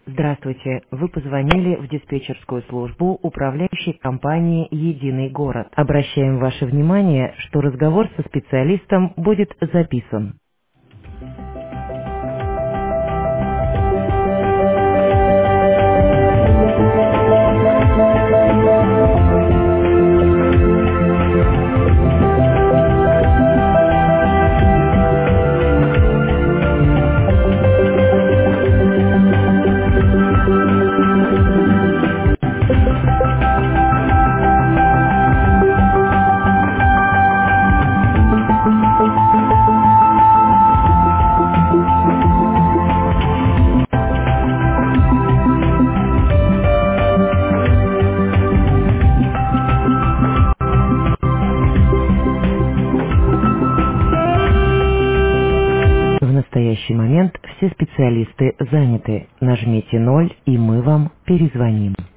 Здравствуйте. Вы позвонили в диспетчерскую службу управляющей компании «Единый город». Обращаем ваше внимание, что разговор со специалистом будет записан. В настоящий момент все специалисты заняты. Нажмите 0, и мы вам перезвоним.